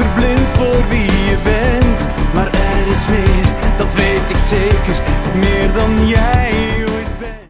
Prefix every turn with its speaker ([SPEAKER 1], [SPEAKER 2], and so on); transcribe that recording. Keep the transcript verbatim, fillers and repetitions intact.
[SPEAKER 1] verblind voor wie je bent. Maar er is meer, dat weet ik zeker, meer dan jij.